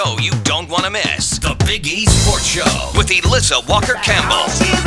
show you don't want to miss. The Big E Sports Show with Alyssa Walker-Campbell.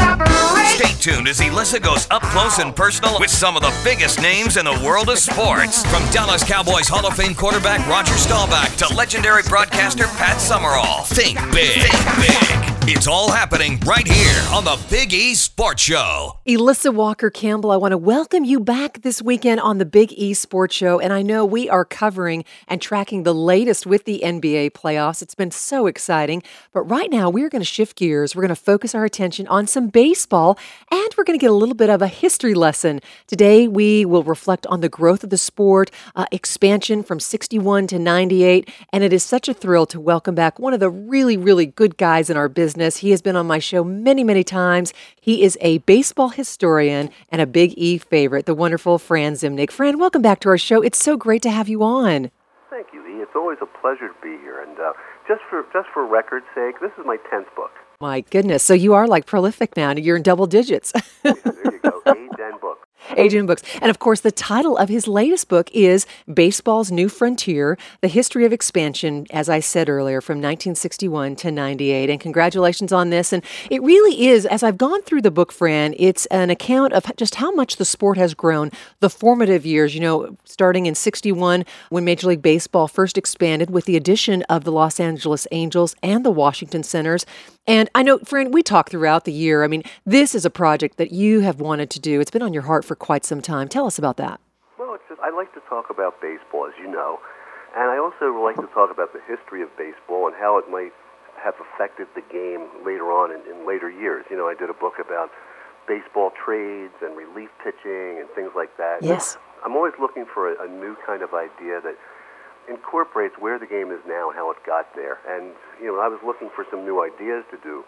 Stay tuned as Alyssa goes up close and personal with some of the biggest names in the world of sports. From Dallas Cowboys Hall of Fame quarterback Roger Staubach to legendary broadcaster Pat Summerall. Think big. Think big. It's all happening right here on the Big E Sports Show. Alyssa Walker-Campbell, I want to welcome you back this weekend on the Big E Sports Show. And I know we are covering and tracking the latest with the NBA playoffs. It's been so exciting. But right now, we're going to shift gears. We're going to focus our attention on some baseball, and we're going to get a little bit of a history lesson. Today, we will reflect on the growth of the sport, expansion from 61 to 98. And it is such a thrill to welcome back one of the really, really good guys in our business. He has been on my show many, many times. He is a baseball historian and a Big E favorite, the wonderful Fran Zimnick. Fran, welcome back to our show. It's so great to have you on. Thank you, E. It's always a pleasure to be here. And just for record's sake, this is my 10th book. My goodness. So you are like prolific now. You're in double digits. There you go. Age-end book. Age-end books. And of course, the title of his latest book is Baseball's New Frontier, The History of Expansion, as I said earlier, from 1961 to 98. And congratulations on this. And it really is, as I've gone through the book, Fran, it's an account of just how much the sport has grown, the formative years, starting in 61 when Major League Baseball first expanded with the addition of the Los Angeles Angels and the Washington Senators. And I know, Fran, we talked throughout the year. I mean, this is a project that you have wanted to do. It's been on your heart for quite some time. Tell us about that. Well, I like to talk about baseball, as you know, and I also like to talk about the history of baseball and how it might have affected the game later on in later years. I did a book about baseball trades and relief pitching and things like that. Yes. I'm always looking for a new kind of idea that incorporates where the game is now and how it got there. And, I was looking for some new ideas to do.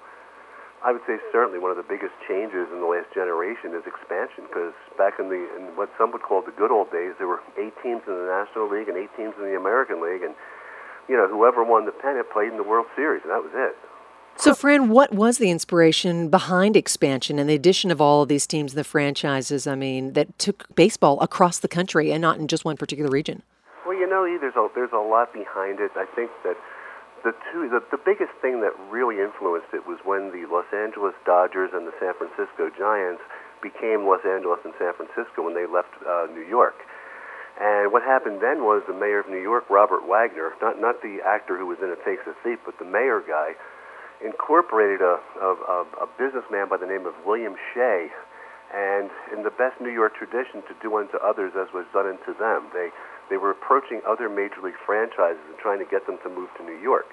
I would say certainly one of the biggest changes in the last generation is expansion, because back in what some would call the good old days, there were 8 teams in the National League and 8 teams in the American League, and, whoever won the pennant played in the World Series, and that was it. So, Fran, what was the inspiration behind expansion and the addition of all of these teams and the franchises, that took baseball across the country and not in just one particular region? Well, there's a lot behind it. I think that the biggest thing that really influenced it was when the Los Angeles Dodgers and the San Francisco Giants became Los Angeles and San Francisco when they left New York. And what happened then was the mayor of New York, Robert Wagner, not the actor who was in It Takes a Thief, but the mayor guy, incorporated a businessman by the name of William Shea, and in the best New York tradition, to do unto others as was done unto them. They were approaching other Major League franchises and trying to get them to move to New York.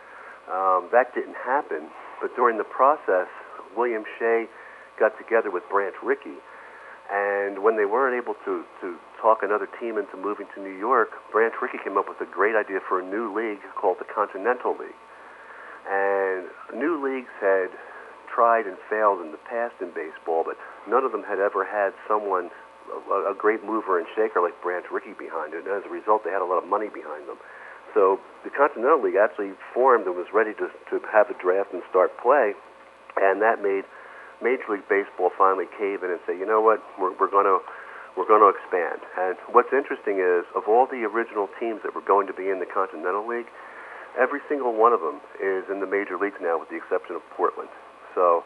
That didn't happen, but during the process, William Shea got together with Branch Rickey, and when they weren't able to talk another team into moving to New York, Branch Rickey came up with a great idea for a new league called the Continental League. And new leagues had tried and failed in the past in baseball, but none of them had ever had someone, a great mover and shaker like Branch Rickey behind it, and as a result, they had a lot of money behind them. So the Continental League actually formed and was ready to have a draft and start play, and that made Major League Baseball finally cave in and say, you know what, we're going to expand. And what's interesting is, of all the original teams that were going to be in the Continental League, every single one of them is in the major leagues now, with the exception of Portland. So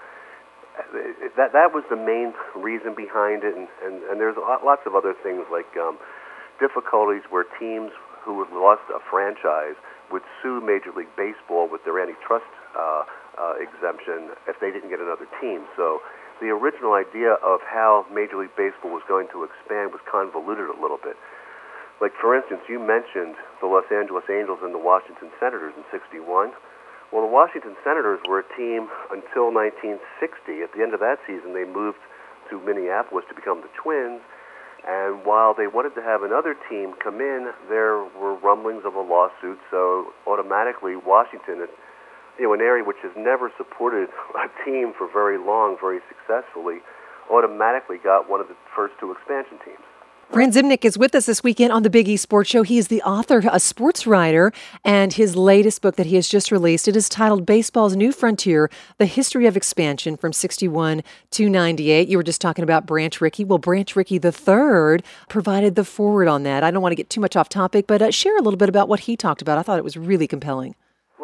that was the main reason behind it, and there's lots of other things like difficulties where teams who had lost a franchise would sue Major League Baseball with their antitrust exemption if they didn't get another team. So the original idea of how Major League Baseball was going to expand was convoluted a little bit. Like, for instance, you mentioned the Los Angeles Angels and the Washington Senators in 61. Well, the Washington Senators were a team until 1960. At the end of that season, they moved to Minneapolis to become the Twins. And while they wanted to have another team come in, there were rumblings of a lawsuit. So automatically, Washington, an area which has never supported a team for very long, very successfully, automatically got one of the first 2 expansion teams. Fran Zimnick is with us this weekend on the Big E Sports Show. He is the author, a sports writer, and his latest book that he has just released, it is titled Baseball's New Frontier, The History of Expansion from 61 to 98. You were just talking about Branch Rickey. Well, Branch Rickey III provided the foreword on that. I don't want to get too much off topic, but share a little bit about what he talked about. I thought it was really compelling.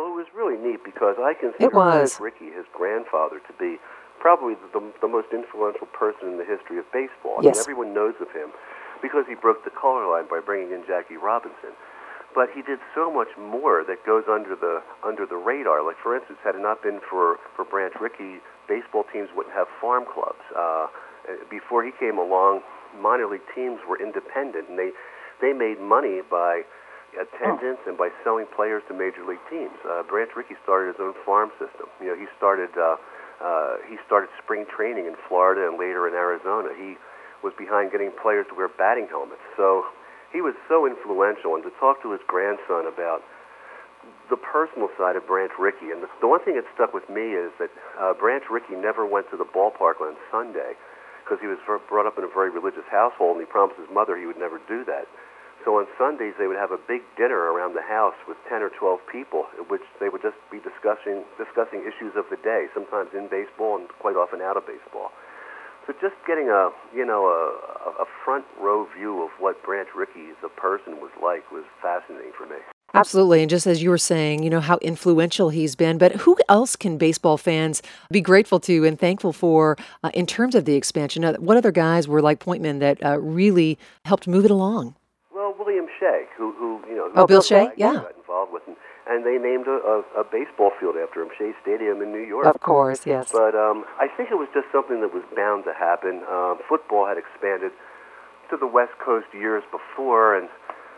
neat because I consider Branch Rickey, his grandfather, to be probably the most influential person in the history of baseball. I mean, everyone knows of him because he broke the color line by bringing in Jackie Robinson. But he did so much more that goes under the radar. Like, for instance, had it not been for Branch Rickey, baseball teams wouldn't have farm clubs. Before he came along, minor league teams were independent, and they made money by attendance and by selling players to major league teams. Branch Rickey started his own farm system. You know, he started spring training in Florida and later in Arizona. He was behind getting players to wear batting helmets. So he was so influential, and to talk to his grandson about the personal side of Branch Rickey, and the one thing that stuck with me is that Branch Rickey never went to the ballpark on Sunday because he was brought up in a very religious household, and he promised his mother he would never do that. So on Sundays, they would have a big dinner around the house with 10 or 12 people, in which they would just be discussing issues of the day, sometimes in baseball and quite often out of baseball. So just getting a front row view of what Branch Rickey, the person, was like was fascinating for me. Absolutely. And just as you were saying, you know, how influential he's been. But who else can baseball fans be grateful to and thankful for in terms of the expansion? What other guys were like point men that really helped move it along? Well, William Shea, who Bill Shea, got involved with, and they named a baseball field after him, Shea Stadium in New York. Of course, yes. But I think it was just something that was bound to happen. Football had expanded to the West Coast years before, and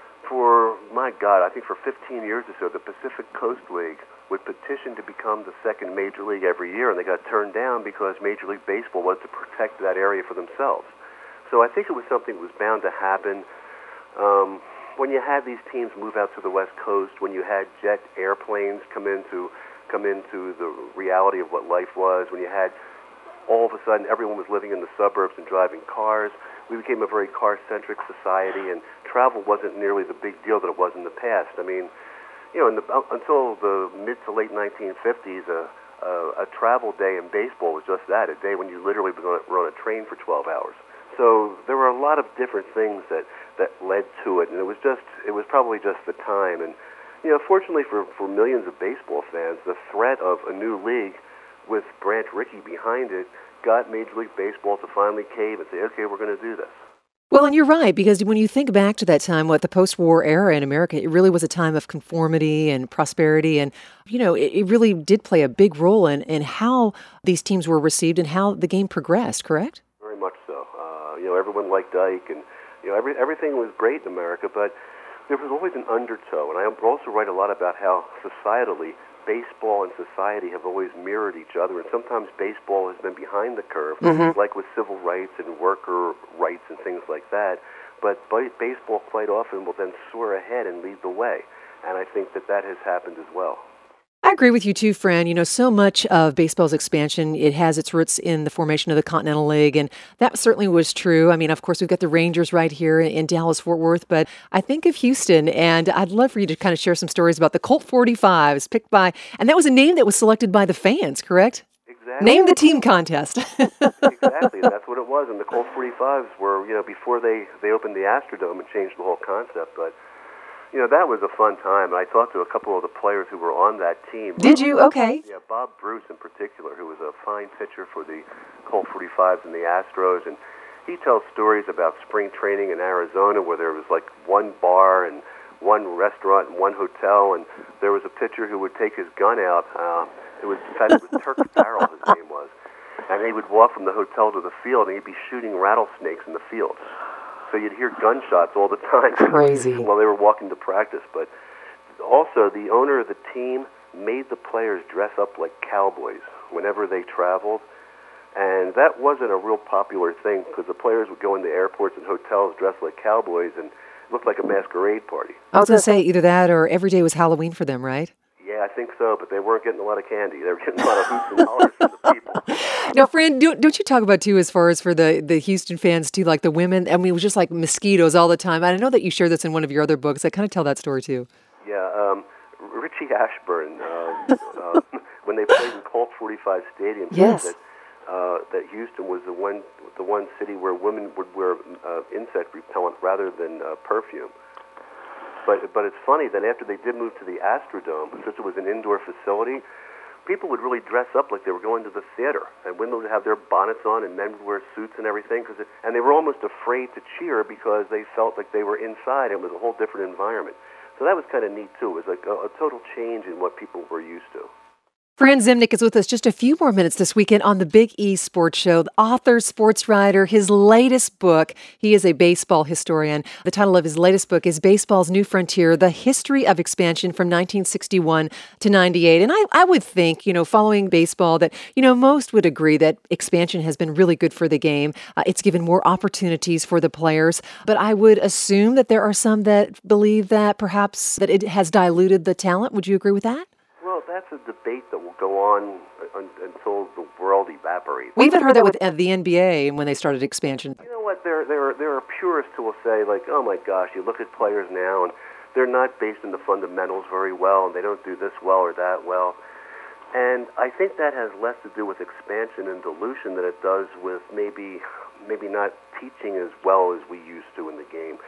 I think for 15 years or so, the Pacific Coast League would petition to become the second major league every year, and they got turned down because Major League Baseball wanted to protect that area for themselves. So I think it was something that was bound to happen. When you had these teams move out to the West Coast, when you had jet airplanes come into the reality of what life was, when you had all of a sudden everyone was living in the suburbs and driving cars, we became a very car-centric society, and travel wasn't nearly the big deal that it was in the past. I mean, you know, until the mid to late 1950s, a travel day in baseball was just that, a day when you literally were on a train for 12 hours. So there were a lot of different things that led to it, and it was probably just the time. And you know, fortunately for millions of baseball fans, the threat of a new league with Branch Rickey behind it got Major League Baseball to finally cave and say, okay, we're going to do this. Well, and you're right, because when you think back to that time, the post-war era in America, it really was a time of conformity and prosperity. And, you know, it really did play a big role in how these teams were received and how the game progressed, correct? Very much so. You know, everyone liked Ike, and, you know, everything was great in America, but there was always an undertow. And I also write a lot about how societally baseball and society have always mirrored each other, and sometimes baseball has been behind the curve, like with civil rights and worker rights and things like that. But baseball quite often will then soar ahead and lead the way, and I think that has happened as well. I agree with you too, Fran. You know, so much of baseball's expansion, it has its roots in the formation of the Continental League, and that certainly was true. I mean, of course, we've got the Rangers right here in Dallas-Fort Worth, but I think of Houston, and I'd love for you to kind of share some stories about the Colt 45s picked by, and that was a name that was selected by the fans, correct? Exactly. Name the team contest. Exactly, that's what it was, and the Colt 45s were, you know, before they opened the Astrodome and changed the whole concept, but you know, that was a fun time. I talked to a couple of the players who were on that team. Did you? Okay. Yeah, Bob Bruce in particular, who was a fine pitcher for the Colt 45s and the Astros. And he tells stories about spring training in Arizona where there was like one bar and one restaurant and one hotel. And there was a pitcher who would take his gun out. It was Turk Farrell, his name was. And he would walk from the hotel to the field, and he'd be shooting rattlesnakes in the field. So you'd hear gunshots all the time. Crazy. While they were walking to practice. But also, the owner of the team made the players dress up like cowboys whenever they traveled. And that wasn't a real popular thing because the players would go into airports and hotels dressed like cowboys and it looked like a masquerade party. I was going to say either that or every day was Halloween for them, right? Yeah, I think so, but they weren't getting a lot of candy. They were getting a lot of hoots and hollers from the people. Now, Fran, don't you talk about, too, as far as for the Houston fans, too, like the women? I mean, it was just like mosquitoes all the time. And I know that you share this in one of your other books. I kind of tell that story, too. Yeah, Richie Ashburn, when they played in Colt 45 Stadium, yes. said that Houston was the one city where women would wear insect repellent rather than perfume. But it's funny that after they did move to the Astrodome, since it was an indoor facility, people would really dress up like they were going to the theater, and women would have their bonnets on, and men would wear suits and everything, and they were almost afraid to cheer because they felt like they were inside. It was a whole different environment. So that was kind of neat, too. It was like a total change in what people were used to. Fran Zimnick is with us just a few more minutes this weekend on the Big E Sports Show. The author, sports writer, his latest book, he is a baseball historian. The title of his latest book is Baseball's New Frontier, The History of Expansion from 1961 to 98. And I would think, following baseball, that, most would agree that expansion has been really good for the game. It's given more opportunities for the players. But I would assume that there are some that believe that perhaps that it has diluted the talent. Would you agree with that? Well, that's a debate that will go on until the world evaporates. We even heard that with the NBA when they started expansion. You know what? There are purists who will say, like, oh my gosh, you look at players now and they're not based in the fundamentals very well, and they don't do this well or that well. And I think that has less to do with expansion and dilution than it does with maybe not teaching as well as we used to in the game.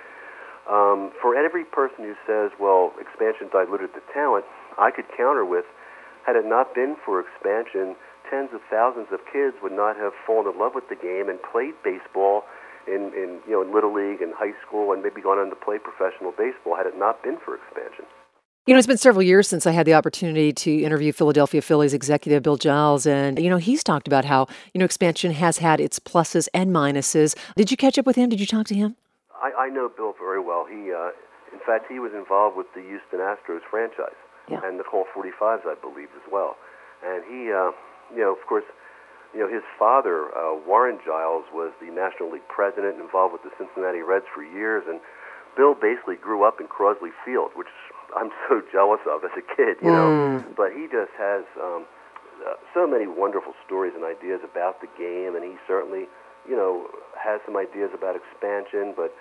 For every person who says, well, expansion diluted the talent, I could counter with, had it not been for expansion, tens of thousands of kids would not have fallen in love with the game and played baseball in Little League and high school and maybe gone on to play professional baseball had it not been for expansion. It's been several years since I had the opportunity to interview Philadelphia Phillies executive Bill Giles, and, he's talked about how, expansion has had its pluses and minuses. Did you catch up with him? Did you talk to him? I know Bill very well. In fact, he was involved with the Houston Astros franchise. Yeah. And the Colt 45s, I believe, as well. And he, of course, his father, Warren Giles, was the National League president involved with the Cincinnati Reds for years. And Bill basically grew up in Crosley Field, which I'm so jealous of as a kid, But he just has so many wonderful stories and ideas about the game, and he certainly, has some ideas about expansion. But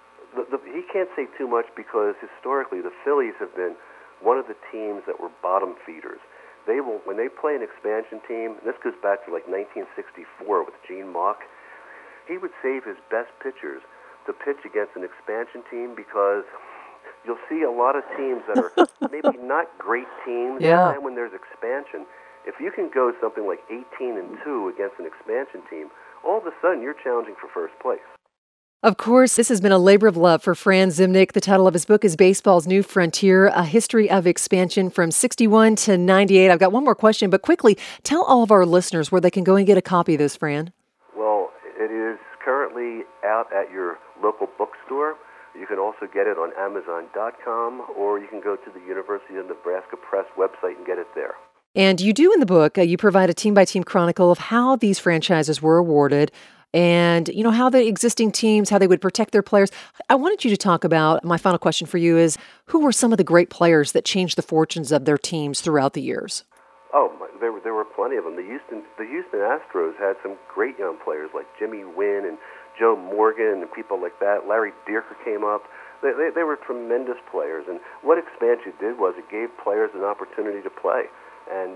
he can't say too much because historically the Phillies have been one of the teams that were bottom feeders. When they play an expansion team, and this goes back to like 1964 with Gene Mauch, he would save his best pitchers to pitch against an expansion team because you'll see a lot of teams that are maybe not great teams. Yeah. And when there's expansion, if you can go something like 18-2 against an expansion team, all of a sudden you're challenging for first place. Of course, this has been a labor of love for Fran Zimnick. The title of his book is Baseball's New Frontier, A History of Expansion from 61 to 98. I've got one more question, but quickly, tell all of our listeners where they can go and get a copy of this, Fran. Well, it is currently out at your local bookstore. You can also get it on Amazon.com, or you can go to the University of Nebraska Press website and get it there. And you do in the book, you provide a team-by-team chronicle of how these franchises were awarded, and, how the existing teams, how they would protect their players. I wanted you to talk about, my final question for you is, who were some of the great players that changed the fortunes of their teams throughout the years? Oh, there were plenty of them. The Houston Astros had some great young players like Jimmy Wynn and Joe Morgan and people like that. Larry Dierker came up. They were tremendous players. And what expansion did was it gave players an opportunity to play. And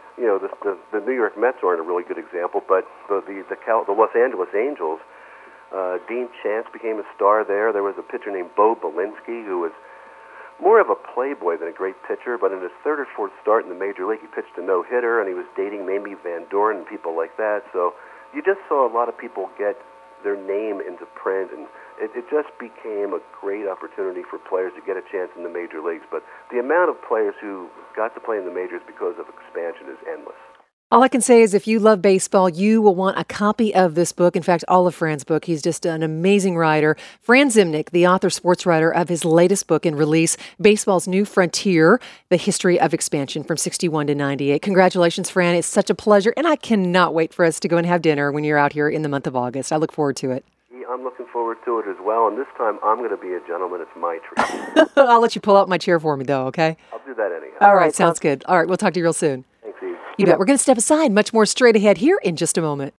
the New York Mets aren't a really good example, but the Los Angeles Angels, Dean Chance became a star there. There was a pitcher named Bo Belinsky who was more of a playboy than a great pitcher, but in his third or fourth start in the major league, he pitched a no-hitter, and he was dating Mamie Van Doren and people like that. So you just saw a lot of people get their name into print, and it just became a great opportunity for players to get a chance in the major leagues. But the amount of players who got to play in the majors because of expansion is endless. All I can say is if you love baseball, you will want a copy of this book. In fact, all of Fran's book. He's just an amazing writer. Fran Zimnick, the author, sports writer of his latest book in release, Baseball's New Frontier, The History of Expansion from 61 to 98. Congratulations, Fran. It's such a pleasure, and I cannot wait for us to go and have dinner when you're out here in the month of August. I look forward to it. I'm looking forward to it as well, and this time I'm going to be a gentleman. It's my treat. I'll let you pull out my chair for me, though, okay? I'll do that anyhow. All right, sounds good. All right, we'll talk to you real soon. Thanks, Eve. You bet. We're going to step aside. Much more straight ahead here in just a moment.